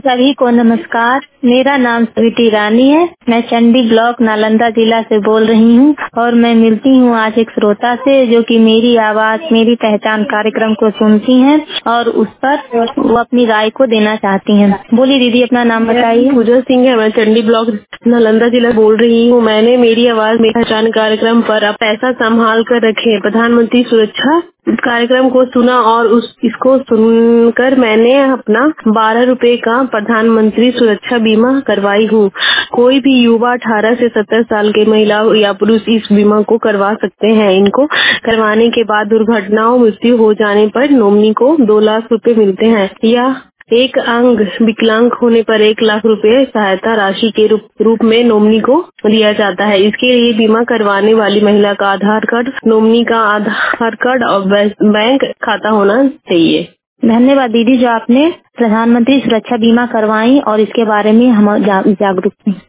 सभी को नमस्कार। मेरा नाम स्वीटी रानी है। मैं चंडी ब्लॉक नालंदा जिला से बोल रही हूँ और मैं मिलती हूँ आज एक श्रोता से जो कि मेरी आवाज मेरी पहचान कार्यक्रम को सुनती हैं और उस पर वो अपनी राय को देना चाहती हैं। बोलिए दीदी, अपना नाम बताइए। पूजा सिंह है। मैं चंडी ब्लॉक नालंदा जिला बोल रही हूँ। मैंने मेरी आवाज मेरी पहचान कार्यक्रम पर अब पैसा संभाल कर रखे प्रधानमंत्री सुरक्षा कार्यक्रम को सुना और इसको सुनकर मैंने अपना 12 रुपए का प्रधानमंत्री सुरक्षा बीमा करवाई हूँ। कोई भी युवा 18 से 70 साल के महिला या पुरुष इस बीमा को करवा सकते हैं। इनको करवाने के बाद दुर्घटनाओं मृत्यु हो जाने पर नॉमिनी को 2 लाख रुपए मिलते हैं या एक अंग विकलांग होने पर 1 लाख रुपए सहायता राशि के रूप में नॉमिनी को दिया जाता है। इसके लिए बीमा करवाने वाली महिला का आधार कार्ड, नॉमिनी का आधार कार्ड और बैंक खाता होना चाहिए। धन्यवाद दीदी जो आपने प्रधानमंत्री सुरक्षा बीमा करवाई और इसके बारे में हम जागरूक हैं।